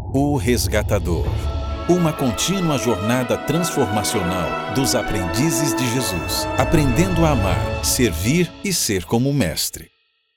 O Resgatador. Uma contínua jornada transformacional dos aprendizes de Jesus, aprendendo a amar, servir e ser como mestre.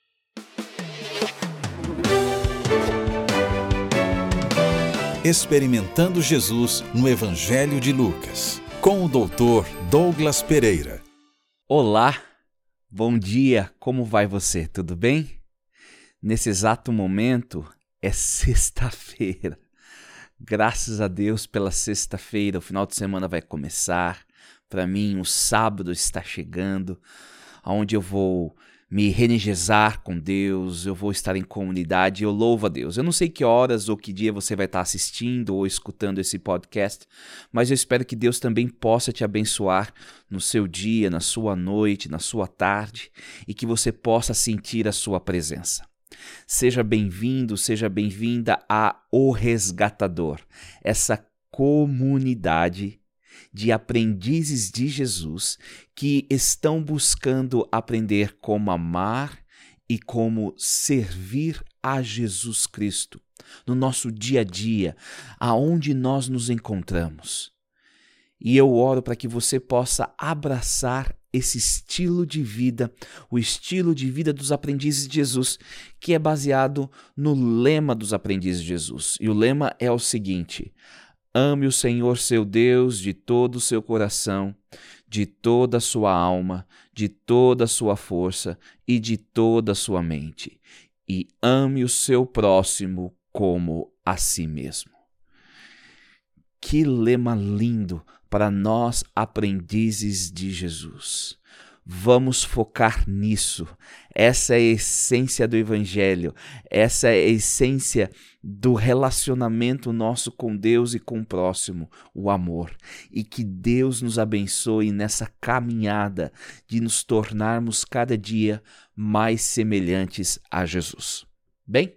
Experimentando Jesus no Evangelho de Lucas, com o Dr. Douglas Pereira. Olá, bom dia, como vai você? Tudo bem? Nesse exato momento é sexta-feira. Graças a Deus pela sexta-feira, o final de semana vai começar. Para mim, o sábado está chegando, onde eu vou me reenergizar com Deus, eu vou estar em comunidade, eu louvo a Deus. Eu não sei que horas ou que dia você vai estar assistindo ou escutando esse podcast, mas eu espero que Deus também possa te abençoar no seu dia, na sua noite, na sua tarde, e que você possa sentir a sua presença. Seja bem-vindo, seja bem-vinda a O Resgatador, essa comunidade de aprendizes de Jesus que estão buscando aprender como amar e como servir a Jesus Cristo no nosso dia a dia, aonde nós nos encontramos. E eu oro para que você possa abraçar esse estilo de vida, o estilo de vida dos aprendizes de Jesus, que é baseado no lema dos aprendizes de Jesus. E o lema é o seguinte: ame o Senhor seu Deus de todo o seu coração, de toda a sua alma, de toda a sua força e de toda a sua mente. E ame o seu próximo como a si mesmo. Que lema lindo para nós aprendizes de Jesus. Vamos focar nisso. Essa é a essência do Evangelho. Essa é a essência do relacionamento nosso com Deus e com o próximo, o amor. E que Deus nos abençoe nessa caminhada de nos tornarmos cada dia mais semelhantes a Jesus. Bem,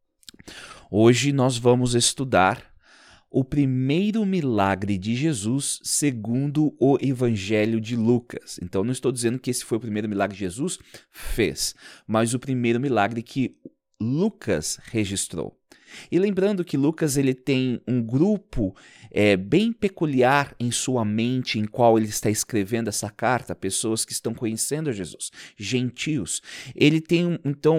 hoje nós vamos estudar o primeiro milagre de Jesus segundo o Evangelho de Lucas. Então, não estou dizendo que esse foi o primeiro milagre que Jesus fez, mas o primeiro milagre que Lucas registrou. E lembrando que Lucas ele tem um grupo bem peculiar em sua mente, em qual ele está escrevendo essa carta, pessoas que estão conhecendo a Jesus, gentios. Ele tem, então,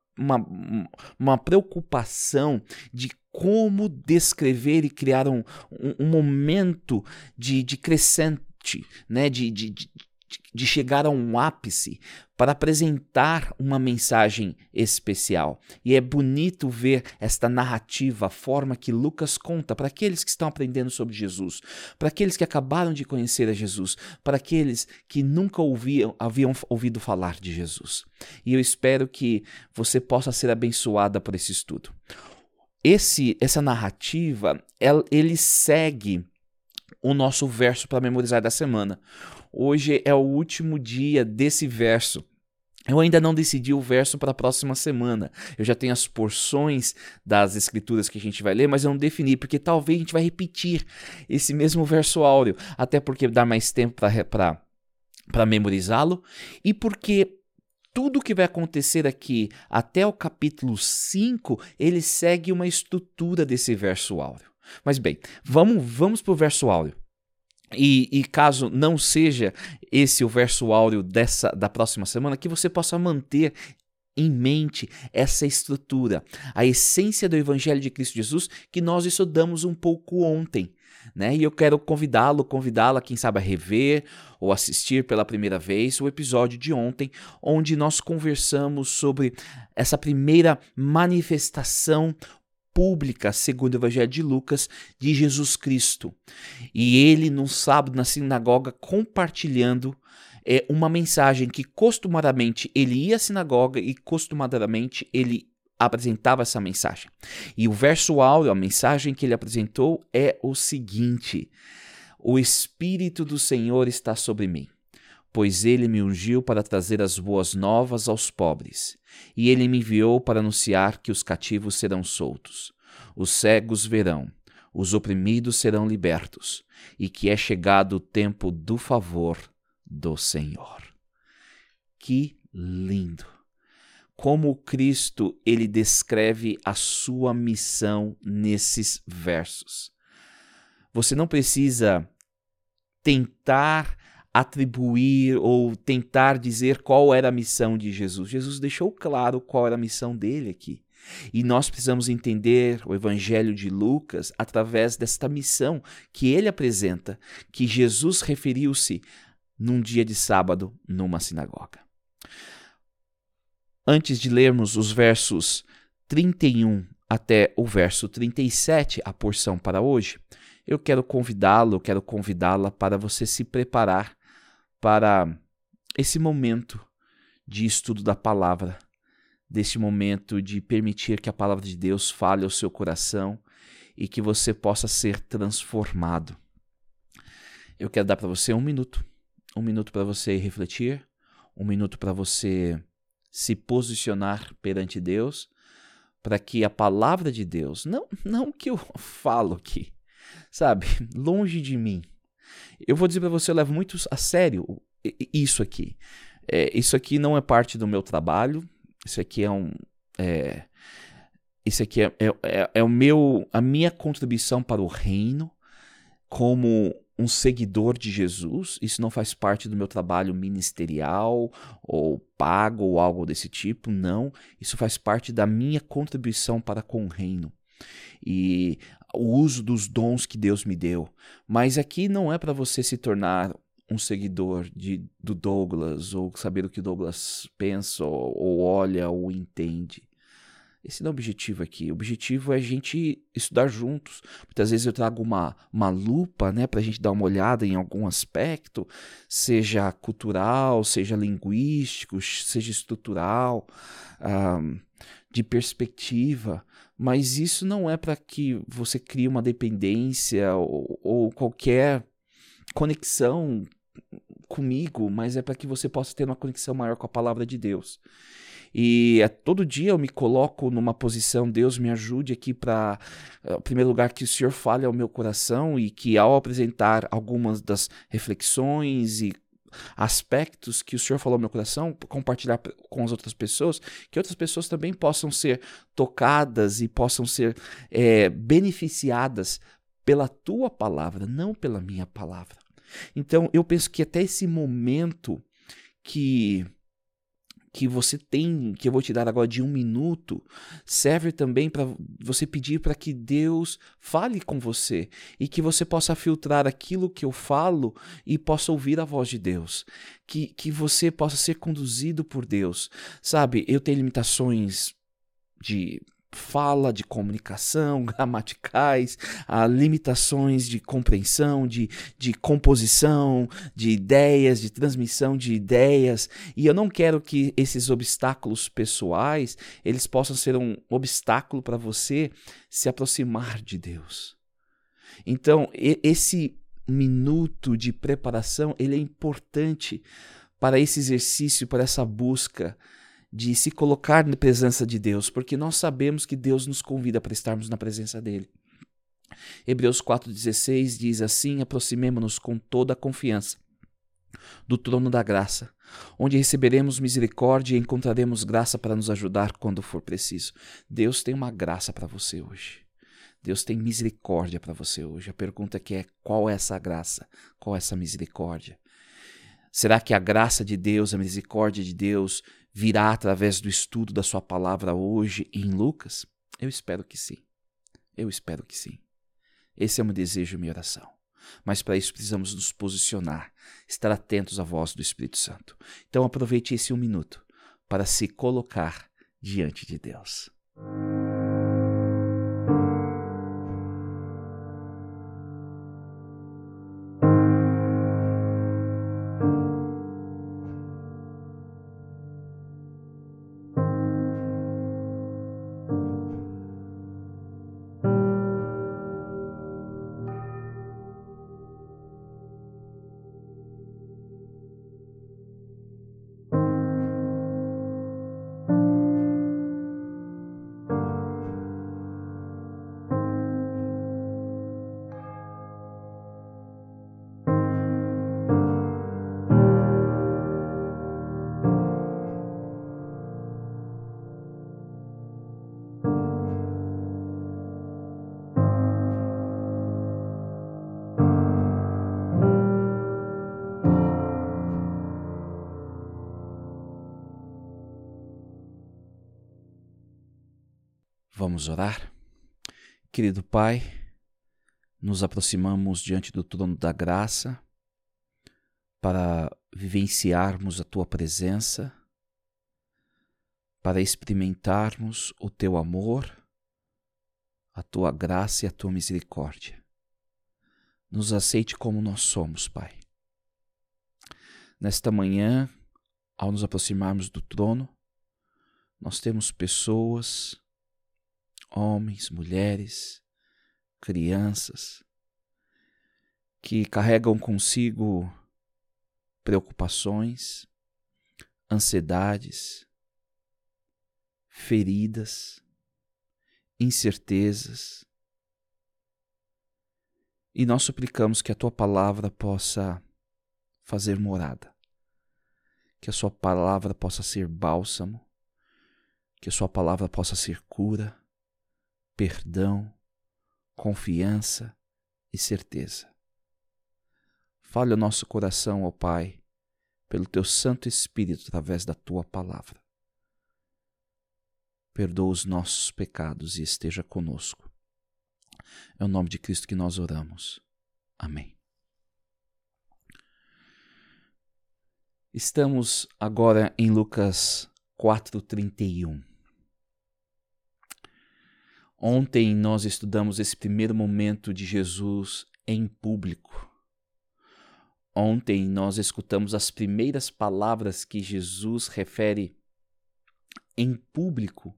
uma preocupação de como descrever e criar um momento de crescente, né? de chegar a um ápice para apresentar uma mensagem especial. E é bonito ver esta narrativa, a forma que Lucas conta para aqueles que estão aprendendo sobre Jesus, para aqueles que acabaram de conhecer a Jesus, para aqueles que nunca haviam ouvido falar de Jesus. E eu espero que você possa ser abençoada por esse estudo. Essa narrativa, ele segue o nosso verso para memorizar da semana. Hoje é o último dia desse verso. Eu ainda não decidi o verso para a próxima semana. Eu já tenho as porções das escrituras que a gente vai ler, mas eu não defini, porque talvez a gente vai repetir esse mesmo verso áureo, até porque dá mais tempo para memorizá-lo, e porque tudo que vai acontecer aqui até o capítulo 5, ele segue uma estrutura desse verso áureo. Mas bem, vamos para o verso áureo. E caso não seja esse o verso áureo da próxima semana, que você possa manter em mente essa estrutura, a essência do Evangelho de Cristo Jesus, que nós estudamos um pouco ontem, né? E eu quero convidá-la, quem sabe, a rever ou assistir pela primeira vez o episódio de ontem, onde nós conversamos sobre essa primeira manifestação pública, segundo o Evangelho de Lucas, de Jesus Cristo. E ele, num sábado, na sinagoga, compartilhando uma mensagem que costumadamente ele ia à sinagoga e costumadamente ele apresentava essa mensagem. E o verso áureo, a mensagem que ele apresentou é o seguinte: o Espírito do Senhor está sobre mim, pois ele me ungiu para trazer as boas novas aos pobres, e ele me enviou para anunciar que os cativos serão soltos, os cegos verão, os oprimidos serão libertos, e que é chegado o tempo do favor do Senhor. Que lindo! como Cristo ele descreve a sua missão nesses versos. Você não precisa tentar atribuir ou tentar dizer qual era a missão de Jesus. Jesus deixou claro qual era a missão dele aqui. E nós precisamos entender o Evangelho de Lucas através desta missão que ele apresenta, que Jesus referiu-se num dia de sábado numa sinagoga. Antes de lermos os versos 31 até o verso 37, a porção para hoje, eu quero convidá-la para você se preparar para esse momento de estudo da palavra, deste momento de permitir que a palavra de Deus fale ao seu coração e que você possa ser transformado. Eu quero dar para você um minuto para você refletir, 1 minuto para você se posicionar perante Deus, para que a palavra de Deus, não que eu falo aqui, sabe, longe de mim. Eu vou dizer para você, eu levo muito a sério isso aqui. Isso aqui não é parte do meu trabalho, isso aqui a minha contribuição para o reino como um seguidor de Jesus. Isso não faz parte do meu trabalho ministerial ou pago ou algo desse tipo, não. Isso faz parte da minha contribuição para com o reino e o uso dos dons que Deus me deu. Mas aqui não é para você se tornar um seguidor do Douglas ou saber o que o Douglas pensa ou olha ou entende. Esse não é o objetivo aqui. O objetivo é a gente estudar juntos. Muitas vezes eu trago uma lupa, né, para a gente dar uma olhada em algum aspecto, seja cultural, seja linguístico, seja estrutural, de perspectiva. Mas isso não é para que você crie uma dependência ou qualquer conexão comigo, mas é para que você possa ter uma conexão maior com a palavra de Deus. E todo dia eu me coloco numa posição, Deus me ajude aqui para, em primeiro lugar, que o Senhor fale ao meu coração e que ao apresentar algumas das reflexões e aspectos que o Senhor falou ao meu coração, compartilhar com as outras pessoas, que outras pessoas também possam ser tocadas e possam ser beneficiadas pela tua palavra, não pela minha palavra. Então, eu penso que até esse momento que você tem, que eu vou te dar agora de 1 minuto, serve também para você pedir para que Deus fale com você e que você possa filtrar aquilo que eu falo e possa ouvir a voz de Deus, que você possa ser conduzido por Deus. Sabe, eu tenho limitações de fala, de comunicação, gramaticais, limitações de compreensão, de composição, de ideias, de transmissão de ideias, e eu não quero que esses obstáculos pessoais, eles possam ser um obstáculo para você se aproximar de Deus. Então, esse minuto de preparação, ele é importante para esse exercício, para essa busca de se colocar na presença de Deus, porque nós sabemos que Deus nos convida para estarmos na presença dele. Hebreus 4,16 diz assim: aproximemo-nos com toda a confiança do trono da graça, onde receberemos misericórdia e encontraremos graça para nos ajudar quando for preciso. Deus tem uma graça para você hoje. Deus tem misericórdia para você hoje. A pergunta que é: qual é essa graça? Qual é essa misericórdia? Será que a graça de Deus, a misericórdia de Deus virá através do estudo da sua palavra hoje em Lucas? Eu espero que sim. Eu espero que sim. Esse é o meu desejo e minha oração. Mas para isso precisamos nos posicionar, estar atentos à voz do Espírito Santo. Então aproveite esse 1 minuto para se colocar diante de Deus. Vamos orar? Querido Pai, nos aproximamos diante do trono da graça para vivenciarmos a Tua presença, para experimentarmos o Teu amor, a Tua graça e a Tua misericórdia. Nos aceite como nós somos, Pai. Nesta manhã, ao nos aproximarmos do trono, nós temos pessoas, homens, mulheres, crianças, que carregam consigo preocupações, ansiedades, feridas, incertezas. E nós suplicamos que a Tua palavra possa fazer morada, que a Sua palavra possa ser bálsamo, que a Sua palavra possa ser cura, perdão, confiança e certeza. Fale ao nosso coração, ó Pai, pelo Teu Santo Espírito através da Tua palavra. Perdoa os nossos pecados e esteja conosco. É o nome de Cristo que nós oramos. Amém. Estamos agora em Lucas 4:31. Ontem nós estudamos esse primeiro momento de Jesus em público. Ontem nós escutamos as primeiras palavras que Jesus refere em público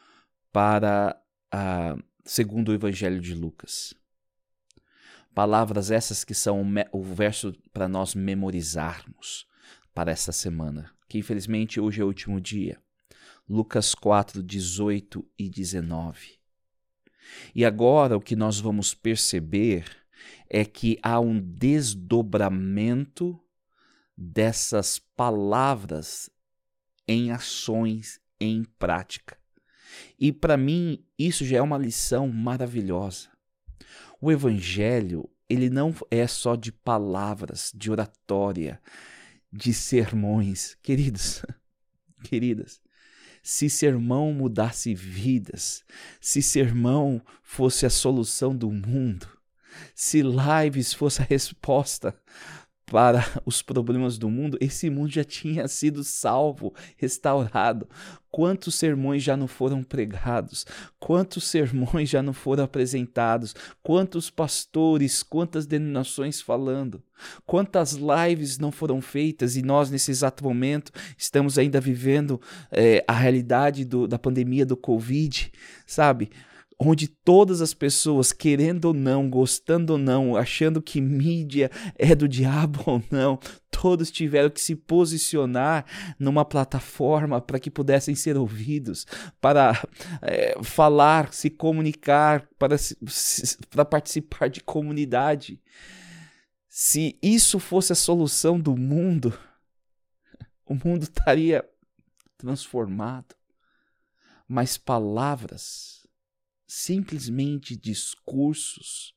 segundo o Evangelho de Lucas. Palavras essas que são o verso para nós memorizarmos para esta semana, que infelizmente hoje é o último dia. Lucas 4, 18 e 19. E agora o que nós vamos perceber é que há um desdobramento dessas palavras em ações, em prática. E para mim isso já é uma lição maravilhosa. O Evangelho, ele não é só de palavras, de oratória, de sermões. Queridos, queridas, se sermão mudasse vidas, se sermão fosse a solução do mundo, se lives fosse a resposta para os problemas do mundo, esse mundo já tinha sido salvo, restaurado. Quantos sermões já não foram pregados? Quantos sermões já não foram apresentados? Quantos pastores, quantas denominações falando? Quantas lives não foram feitas? E nós, nesse exato momento, estamos ainda vivendo a realidade da pandemia do Covid, sabe? Onde todas as pessoas, querendo ou não, gostando ou não, achando que mídia é do diabo ou não, todos tiveram que se posicionar numa plataforma para que pudessem ser ouvidos, para falar, se comunicar, para participar de comunidade. Se isso fosse a solução do mundo, o mundo estaria transformado. Mas palavras, simplesmente discursos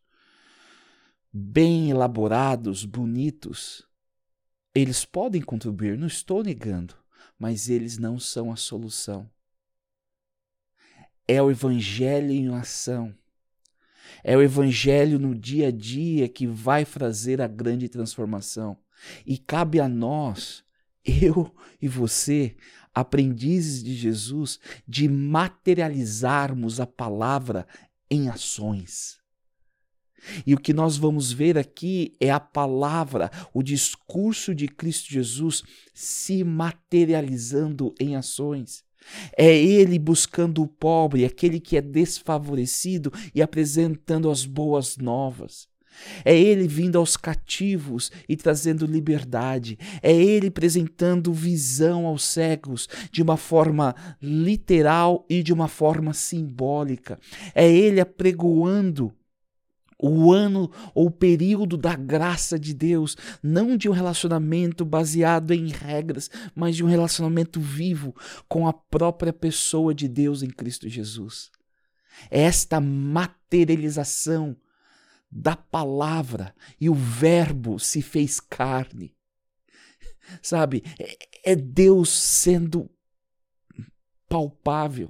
bem elaborados, bonitos, eles podem contribuir, não estou negando, mas eles não são a solução. É o Evangelho em ação, é o Evangelho no dia a dia que vai fazer a grande transformação. E cabe a nós, eu e você, aprendizes de Jesus, de materializarmos a palavra em ações. E o que nós vamos ver aqui é a palavra, o discurso de Cristo Jesus se materializando em ações. É Ele buscando o pobre, aquele que é desfavorecido e apresentando as boas novas. É Ele vindo aos cativos e trazendo liberdade. É Ele apresentando visão aos cegos de uma forma literal e de uma forma simbólica. É Ele apregoando o ano ou o período da graça de Deus, não de um relacionamento baseado em regras, mas de um relacionamento vivo com a própria pessoa de Deus em Cristo Jesus. É esta materialização da palavra, e o verbo se fez carne. Sabe, é Deus sendo palpável.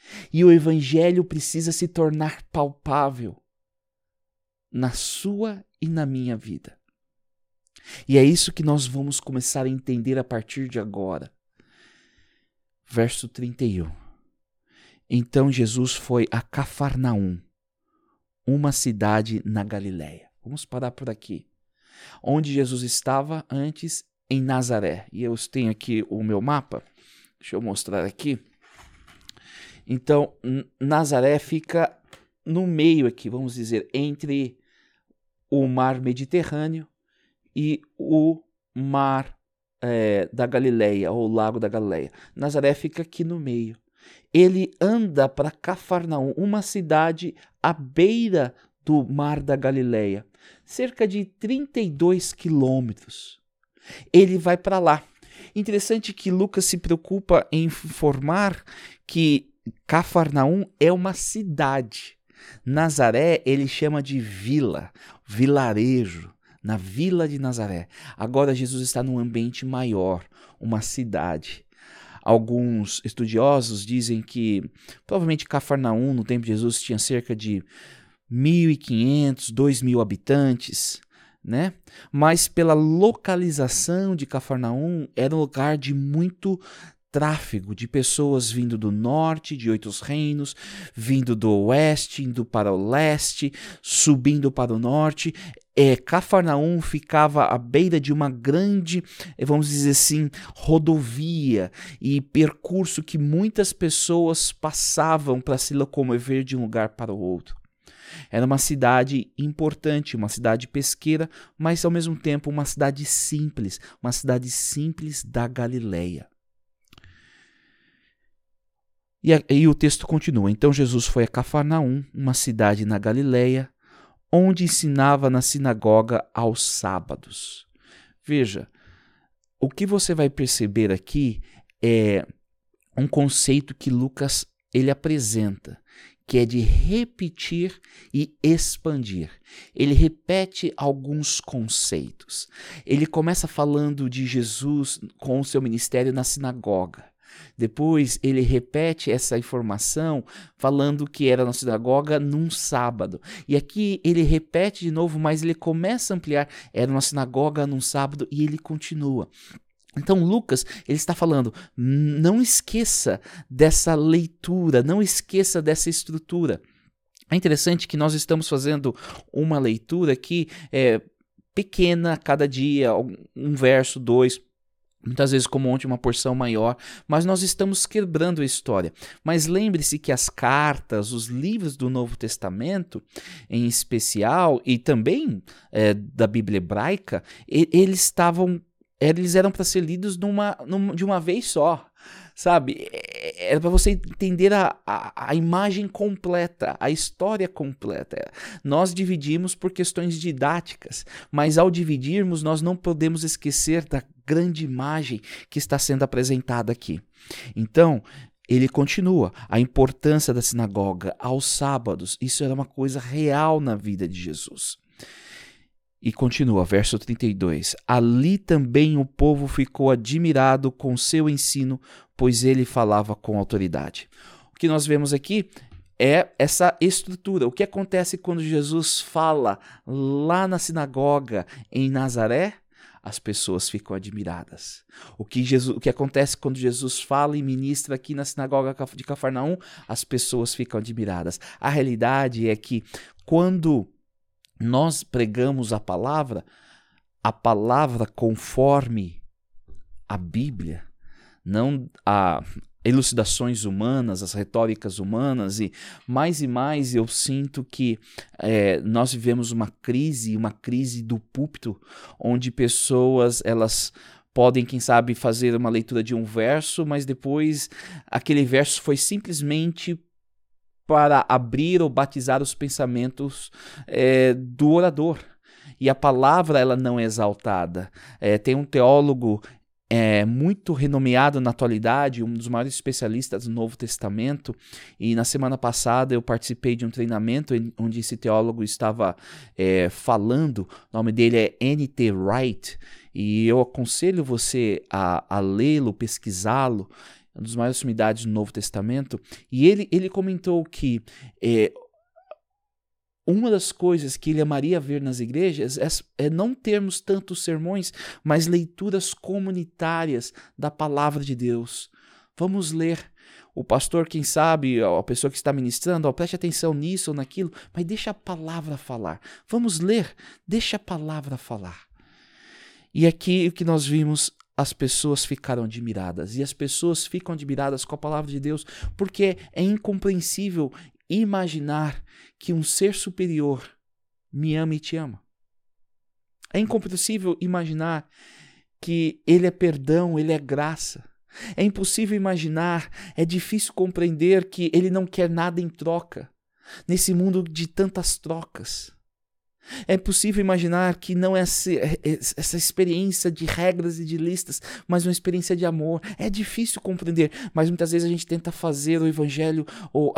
E o evangelho precisa se tornar palpável na sua e na minha vida. E é isso que nós vamos começar a entender a partir de agora. Verso 31. Então Jesus foi a Cafarnaum, uma cidade na Galileia. Vamos parar por aqui. Onde Jesus estava antes, em Nazaré. E eu tenho aqui o meu mapa. Deixa eu mostrar aqui. Então, Nazaré fica no meio aqui, vamos dizer, entre o mar Mediterrâneo e o mar da Galileia, ou o lago da Galileia. Nazaré fica aqui no meio. Ele anda para Cafarnaum, uma cidade à beira do mar da Galileia, cerca de 32 quilômetros. Ele vai para lá. Interessante que Lucas se preocupa em informar que Cafarnaum é uma cidade. Nazaré ele chama de vila, vilarejo, na vila de Nazaré. Agora Jesus está num ambiente maior, uma cidade. Alguns estudiosos dizem que provavelmente Cafarnaum no tempo de Jesus tinha cerca de 1.500, 2.000 habitantes, né? Mas pela localização de Cafarnaum era um lugar de muito tráfego, de pessoas vindo do norte, de 8 reinos, vindo do oeste, indo para o leste, subindo para o norte. Cafarnaum ficava à beira de uma grande, vamos dizer assim, rodovia e percurso que muitas pessoas passavam para se locomover de um lugar para o outro. Era uma cidade importante, uma cidade pesqueira, mas ao mesmo tempo uma cidade simples da Galileia. E o texto continua. Então Jesus foi a Cafarnaum, uma cidade na Galileia, onde ensinava na sinagoga aos sábados. Veja, o que você vai perceber aqui é um conceito que Lucas ele apresenta, que é de repetir e expandir. Ele repete alguns conceitos. Ele começa falando de Jesus com o seu ministério na sinagoga. Depois ele repete essa informação falando que era na sinagoga num sábado. E aqui ele repete de novo, mas ele começa a ampliar. Era na sinagoga num sábado e ele continua. Então Lucas, ele está falando, não esqueça dessa leitura, não esqueça dessa estrutura. É interessante que nós estamos fazendo uma leitura aqui pequena cada dia, um verso, 2, muitas vezes como ontem uma porção maior, mas nós estamos quebrando a história. Mas lembre-se que as cartas, os livros do Novo Testamento, em especial, e também da Bíblia hebraica, eles eram para ser lidos de uma vez só, sabe? Era para você entender a imagem completa, a história completa. Nós dividimos por questões didáticas, mas ao dividirmos, nós não podemos esquecer da grande imagem que está sendo apresentada aqui. Então, ele continua, a importância da sinagoga aos sábados, isso era uma coisa real na vida de Jesus. E continua, verso 32. Ali também o povo ficou admirado com seu ensino, pois ele falava com autoridade. O que nós vemos aqui é essa estrutura. O que acontece quando Jesus fala lá na sinagoga em Nazaré? As pessoas ficam admiradas. O que acontece quando Jesus fala e ministra aqui na sinagoga de Cafarnaum? As pessoas ficam admiradas. A realidade é que quando nós pregamos a palavra conforme a Bíblia, não a elucidações humanas, as retóricas humanas, e mais eu sinto que nós vivemos uma crise do púlpito, onde pessoas elas podem, quem sabe, fazer uma leitura de um verso, mas depois aquele verso foi simplesmente para abrir ou batizar os pensamentos do orador. E a palavra ela não é exaltada. Tem um teólogo muito renomeado na atualidade, um dos maiores especialistas do Novo Testamento, e na semana passada eu participei de um treinamento onde esse teólogo estava falando. O nome dele é N.T. Wright, e eu aconselho você a lê-lo, pesquisá-lo. dos maiores sumidades do Novo Testamento, e ele comentou que uma das coisas que ele amaria ver nas igrejas é não termos tantos sermões, mas leituras comunitárias da palavra de Deus. Vamos ler. O pastor, quem sabe, a pessoa que está ministrando, preste atenção nisso ou naquilo, mas deixa a palavra falar. Vamos ler, deixa a palavra falar. E aqui o que nós vimos, as pessoas ficaram admiradas. E as pessoas ficam admiradas com a palavra de Deus, porque é incompreensível imaginar que um ser superior me ama e te ama. É incompreensível imaginar que ele é perdão, ele é graça. É impossível imaginar, é difícil compreender que ele não quer nada em troca, nesse mundo de tantas trocas. É possível imaginar que não é essa experiência de regras e de listas, mas uma experiência de amor. É difícil compreender, mas muitas vezes a gente tenta fazer o evangelho ou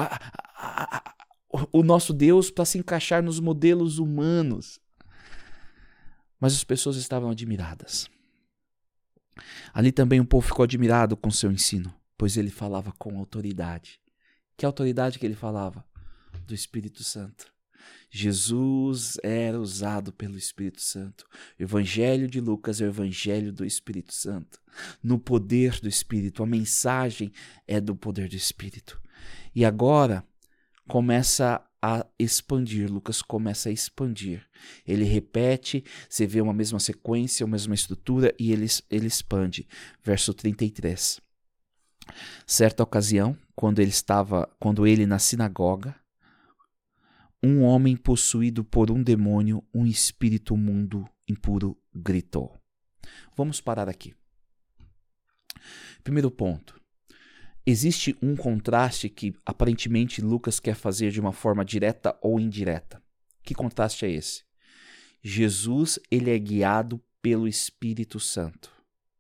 o nosso Deus para se encaixar nos modelos humanos. Mas as pessoas estavam admiradas. Ali também o povo ficou admirado com seu ensino, pois ele falava com autoridade. Que autoridade que ele falava? Do Espírito Santo. Jesus era usado pelo Espírito Santo. O Evangelho de Lucas é o Evangelho do Espírito Santo. No poder do Espírito, a mensagem é do poder do Espírito. E agora começa a expandir, Lucas começa a expandir. Ele repete, você vê uma mesma sequência, uma mesma estrutura e ele expande. Verso 33. Certa ocasião, quando ele na sinagoga, um homem possuído por um demônio, um espírito mundo impuro, gritou. Vamos parar aqui. Primeiro ponto. Existe um contraste que aparentemente Lucas quer fazer de uma forma direta ou indireta. Que contraste é esse? Jesus, ele é guiado pelo Espírito Santo.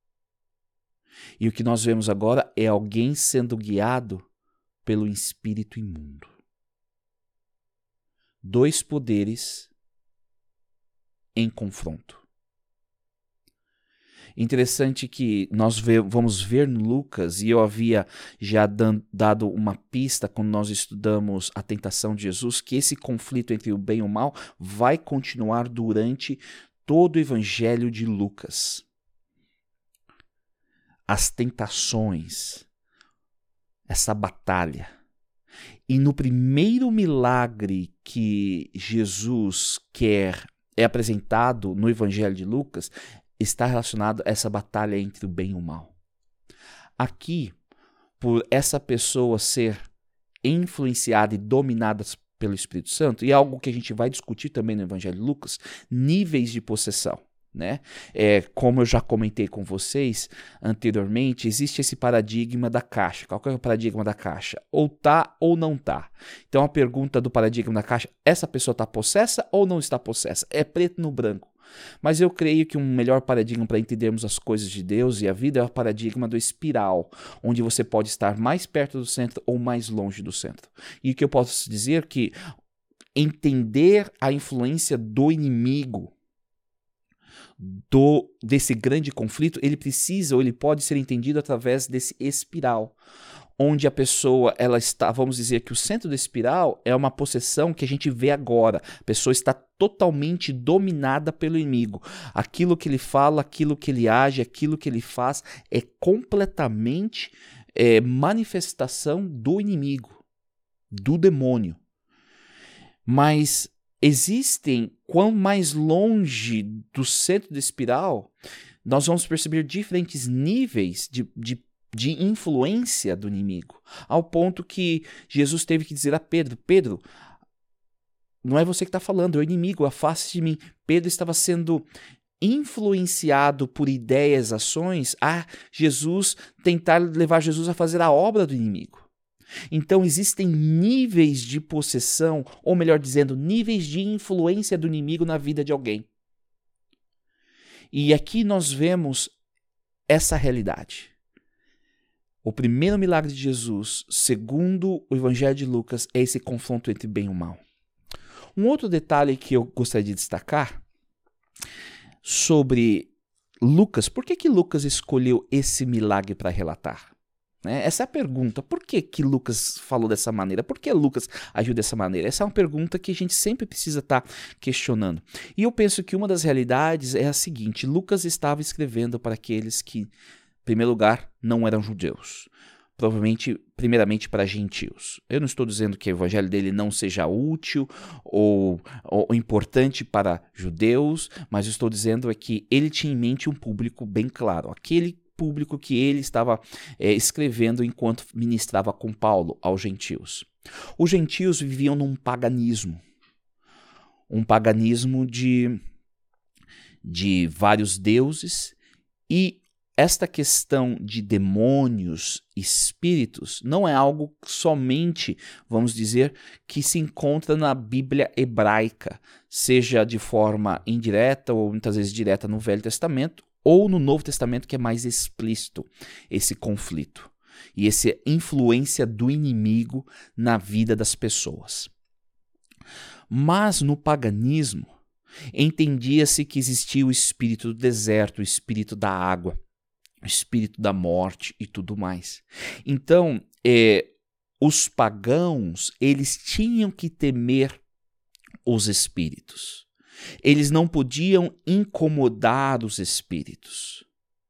E o que nós vemos agora é alguém sendo guiado pelo espírito imundo. Dois poderes em confronto. Interessante que nós vamos ver no Lucas, e eu havia já dado uma pista quando nós estudamos a tentação de Jesus, que esse conflito entre o bem e o mal vai continuar durante todo o Evangelho de Lucas. As tentações, essa batalha. E no primeiro milagre que Jesus é apresentado no Evangelho de Lucas, está relacionado a essa batalha entre o bem e o mal. Aqui, por essa pessoa ser influenciada e dominada pelo Espírito Santo, e é algo que a gente vai discutir também no Evangelho de Lucas, níveis de possessão. Né? Como eu já comentei com vocês anteriormente, existe esse paradigma da caixa. Qual que é o paradigma da caixa? Ou tá ou não tá. Então a pergunta do paradigma da caixa, essa pessoa está possessa ou não está possessa? É preto no branco. Mas eu creio que um melhor paradigma para entendermos as coisas de Deus e a vida é o paradigma do espiral, onde você pode estar mais perto do centro ou mais longe do centro. E o que eu posso dizer é que entender a influência do inimigo desse grande conflito, ele pode ser entendido através desse espiral, onde a pessoa, ela está, vamos dizer que o centro da espiral é uma possessão que a gente vê agora. A pessoa está totalmente dominada pelo inimigo. Aquilo que ele fala, aquilo que ele age, aquilo que ele faz é completamente manifestação do inimigo, do demônio. Mas existem, quanto mais longe do centro da espiral, nós vamos perceber diferentes níveis de influência do inimigo, ao ponto que Jesus teve que dizer a Pedro, Pedro, não é você que está falando, é o inimigo, afaste de mim. Pedro estava sendo influenciado por ideias, ações, a Jesus, tentar levar Jesus a fazer a obra do inimigo. Então existem níveis de possessão, ou melhor dizendo, níveis de influência do inimigo na vida de alguém. E aqui nós vemos essa realidade. O primeiro milagre de Jesus, segundo o Evangelho de Lucas, é esse confronto entre bem e o mal. Um outro detalhe que eu gostaria de destacar sobre Lucas, por que Lucas escolheu esse milagre para relatar? Essa é a pergunta. Por que Lucas falou dessa maneira? Por que Lucas agiu dessa maneira? Essa é uma pergunta que a gente sempre precisa estar questionando. E eu penso que uma das realidades é a seguinte: Lucas estava escrevendo para aqueles que, em primeiro lugar, não eram judeus. Provavelmente, primeiramente para gentios. Eu não estou dizendo que o evangelho dele não seja útil ou importante para judeus, mas eu estou dizendo é que ele tinha em mente um público bem claro. Aquele público que ele estava escrevendo enquanto ministrava com Paulo aos gentios. Os gentios viviam num paganismo. Um paganismo de vários deuses, e esta questão de demônios, espíritos, não é algo somente, vamos dizer, que se encontra na Bíblia hebraica, seja de forma indireta ou muitas vezes direta no Velho Testamento, ou no Novo Testamento, que é mais explícito esse conflito e essa influência do inimigo na vida das pessoas. Mas no paganismo, entendia-se que existia o espírito do deserto, o espírito da água, o espírito da morte e tudo mais. Então, os pagãos, eles tinham que temer os espíritos. Eles não podiam incomodar os espíritos.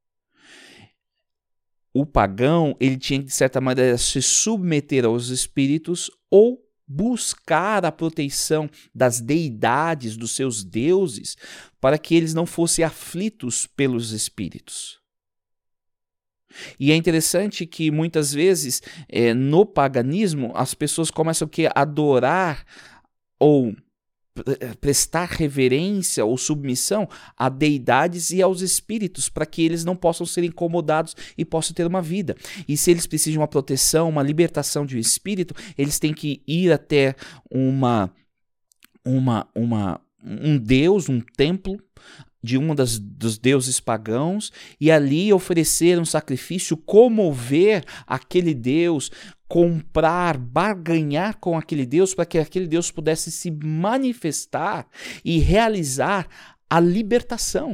O pagão, ele tinha que, de certa maneira, se submeter aos espíritos ou buscar a proteção das deidades, dos seus deuses, para que eles não fossem aflitos pelos espíritos. E é interessante que muitas vezes no paganismo as pessoas começam a adorar ou prestar reverência ou submissão a deidades e aos espíritos, para que eles não possam ser incomodados e possam ter uma vida. E se eles precisam de uma proteção, uma libertação de um espírito, eles têm que ir até um deus, um templo de dos deuses pagãos, e ali oferecer um sacrifício, comover aquele deus, comprar, barganhar com aquele Deus, para que aquele Deus pudesse se manifestar e realizar a libertação.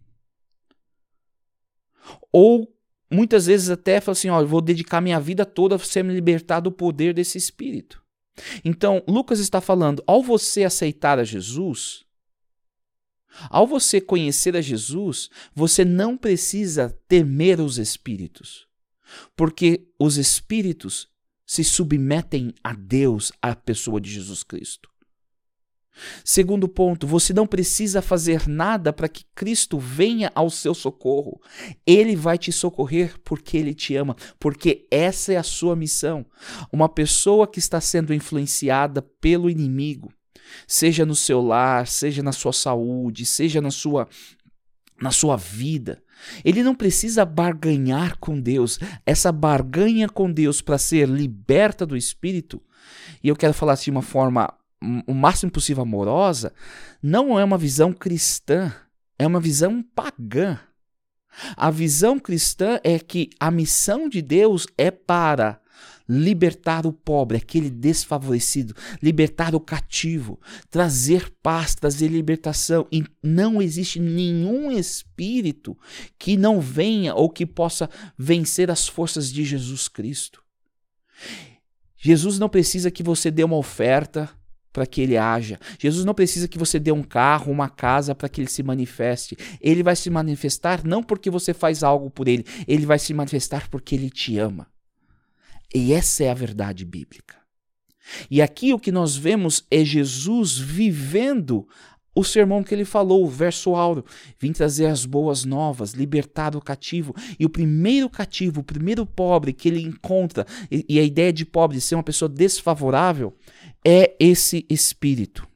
Ou muitas vezes até fala assim: eu vou dedicar minha vida toda a ser me libertar do poder desse espírito. Então, Lucas está falando, ao você aceitar a Jesus, ao você conhecer a Jesus, você não precisa temer os espíritos, porque os espíritos se submetem a Deus, à pessoa de Jesus Cristo. Segundo ponto, você não precisa fazer nada para que Cristo venha ao seu socorro. Ele vai te socorrer porque Ele te ama, porque essa é a sua missão. Uma pessoa que está sendo influenciada pelo inimigo, seja no seu lar, seja na sua saúde, seja na sua vida, ele não precisa barganhar com Deus. Essa barganha com Deus para ser liberta do espírito, e eu quero falar assim de uma forma o máximo possível amorosa, não é uma visão cristã, é uma visão pagã. A visão cristã é que a missão de Deus é para libertar o pobre, aquele desfavorecido, libertar o cativo, trazer paz, trazer libertação. E não existe nenhum espírito que não venha ou que possa vencer as forças de Jesus Cristo. Jesus não precisa que você dê uma oferta para que ele haja. Jesus não precisa que você dê um carro, uma casa para que ele se manifeste. Ele vai se manifestar não porque você faz algo por ele, ele vai se manifestar porque ele te ama. E essa é a verdade bíblica. E aqui o que nós vemos é Jesus vivendo o sermão que ele falou, o verso áureo: vim trazer as boas novas, libertar o cativo. E o primeiro cativo, o primeiro pobre que ele encontra, e a ideia de pobre, de ser uma pessoa desfavorável, é esse espírito.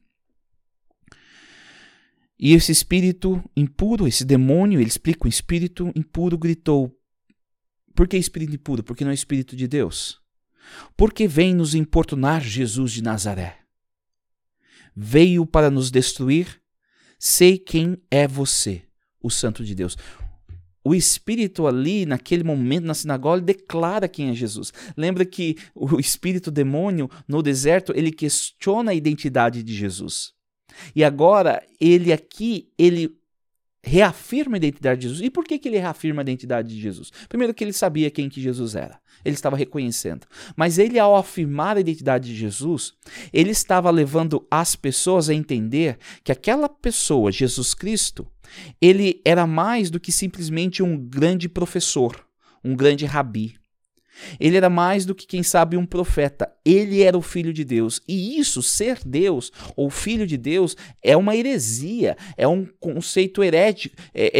E esse espírito impuro, esse demônio, ele explica: o espírito impuro gritou. Por que espírito impuro? Porque não é espírito de Deus. Porque vem nos importunar Jesus de Nazaré. Veio para nos destruir. Sei quem é você, o Santo de Deus. O espírito ali, naquele momento na sinagoga, declara quem é Jesus. Lembra que o espírito demônio no deserto, ele questiona a identidade de Jesus. E agora, ele reafirma a identidade de Jesus. E por que ele reafirma a identidade de Jesus? Primeiro que ele sabia quem que Jesus era. Ele estava reconhecendo. Mas ele, ao afirmar a identidade de Jesus, ele estava levando as pessoas a entender que aquela pessoa, Jesus Cristo, ele era mais do que simplesmente um grande professor, um grande rabi. Ele era mais do que, quem sabe, um profeta. Ele era o Filho de Deus. E isso, ser Deus ou Filho de Deus, é uma heresia, é um conceito herético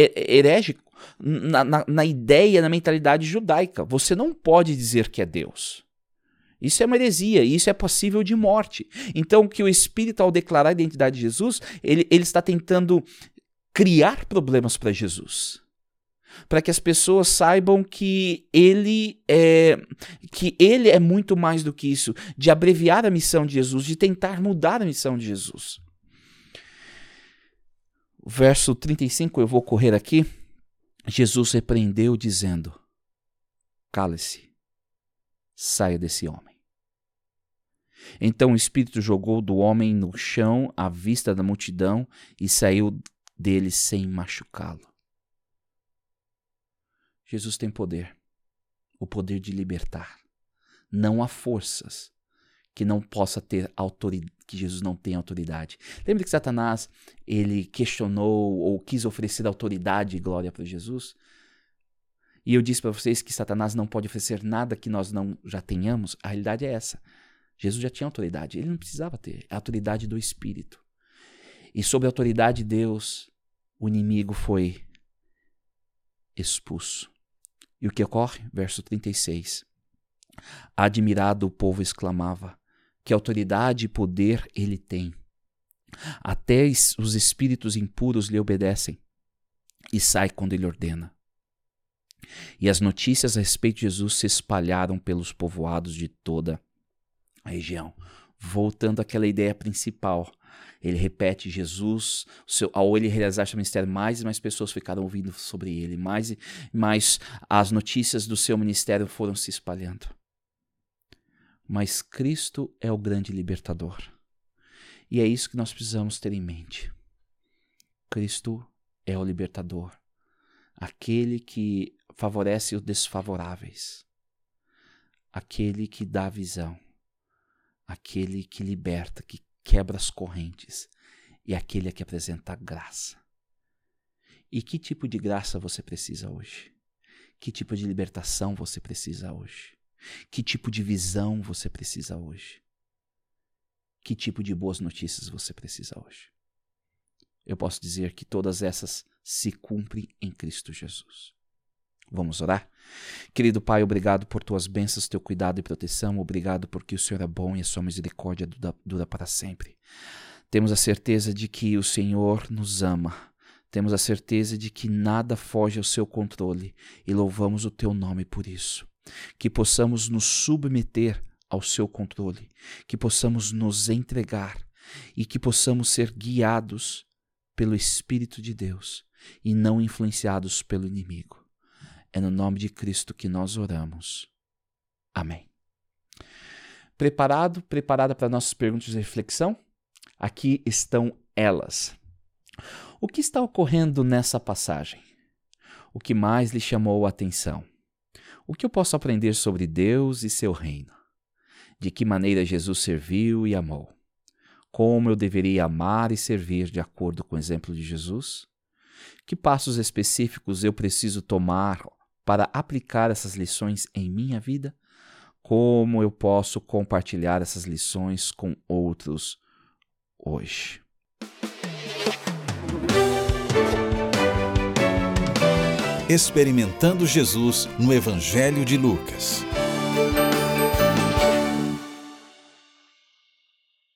na ideia, na mentalidade judaica. Você não pode dizer que é Deus. Isso é uma heresia, isso é passível de morte. Então, que o Espírito, ao declarar a identidade de Jesus, ele está tentando criar problemas para Jesus. Para que as pessoas saibam que ele é muito mais do que isso, de abreviar a missão de Jesus, de tentar mudar a missão de Jesus. Verso 35, eu vou correr aqui. Jesus repreendeu dizendo: cale-se, saia desse homem. Então o Espírito jogou do homem no chão à vista da multidão e saiu dele sem machucá-lo. Jesus tem poder, o poder de libertar. Não há forças que não possa ter autoridade, que Jesus não tem autoridade. Lembra que Satanás, ele questionou ou quis oferecer autoridade e glória para Jesus? E eu disse para vocês que Satanás não pode oferecer nada que nós não já tenhamos. A realidade é essa. Jesus já tinha autoridade, ele não precisava ter. A autoridade do Espírito. E sob a autoridade de Deus, o inimigo foi expulso. E o que ocorre? Verso 36. Admirado, o povo exclamava: que autoridade e poder ele tem. Até os espíritos impuros lhe obedecem e sai quando ele ordena. E as notícias a respeito de Jesus se espalharam pelos povoados de toda a região. Voltando àquela ideia principal, ele repete Jesus, ao ele realizar seu ministério, mais e mais pessoas ficaram ouvindo sobre ele, mais e mais as notícias do seu ministério foram se espalhando. Mas Cristo é o grande libertador. E é isso que nós precisamos ter em mente. Cristo é o libertador, aquele que favorece os desfavoráveis, aquele que dá visão, aquele que liberta, que quebra as correntes, e aquele que apresenta graça. E que tipo de graça você precisa hoje? Que tipo de libertação você precisa hoje? Que tipo de visão você precisa hoje? Que tipo de boas notícias você precisa hoje? Eu posso dizer que todas essas se cumprem em Cristo Jesus. Vamos orar? Querido Pai, obrigado por tuas bênçãos, teu cuidado e proteção. Obrigado porque o Senhor é bom e a sua misericórdia dura para sempre. Temos a certeza de que o Senhor nos ama. Temos a certeza de que nada foge ao seu controle e louvamos o teu nome por isso. Que possamos nos submeter ao seu controle, que possamos nos entregar e que possamos ser guiados pelo Espírito de Deus e não influenciados pelo inimigo. É no nome de Cristo que nós oramos. Amém. Preparada para nossas perguntas de reflexão? Aqui estão elas. O que está ocorrendo nessa passagem? O que mais lhe chamou a atenção? O que eu posso aprender sobre Deus e seu reino? De que maneira Jesus serviu e amou? Como eu deveria amar e servir de acordo com o exemplo de Jesus? Que passos específicos eu preciso tomar para aplicar essas lições em minha vida? Como eu posso compartilhar essas lições com outros hoje? Experimentando Jesus no Evangelho de Lucas.